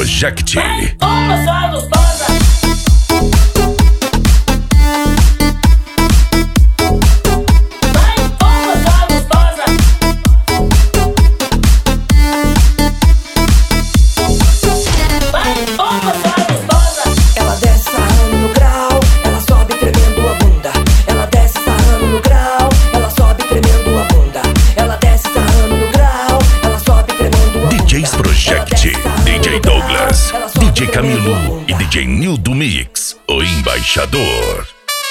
Project. Uma só gostosa. Vai, uma só gostosa. Vai, uma só gostosa. Ela desce sarrando no grau, ela sobe tremendo a bunda. Ela desce sarrando no grau, ela sobe tremendo a bunda. Ela desce sarrando no grau, ela sobe tremendo a bunda. DJs Project, DJ Douglas, DJ Camilo e DJ New do Mix, o embaixador.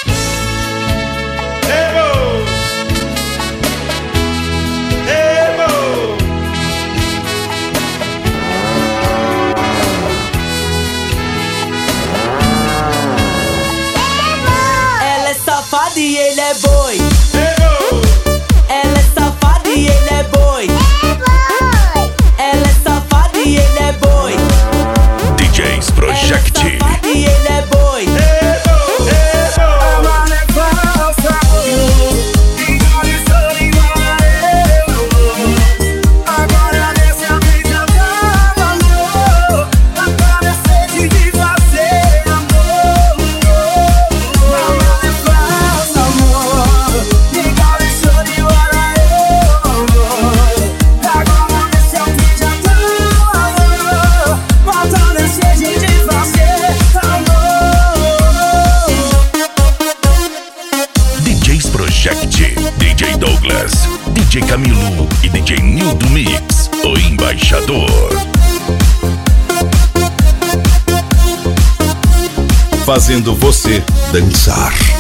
Ela é safada e ele é boi. Ela é safada e ele é boi. Ela é safada e ele é boi. DJs Project. Safada e ele é boi. DJ Douglas, DJ Camilo e DJ New do Mix, o embaixador. Fazendo você dançar.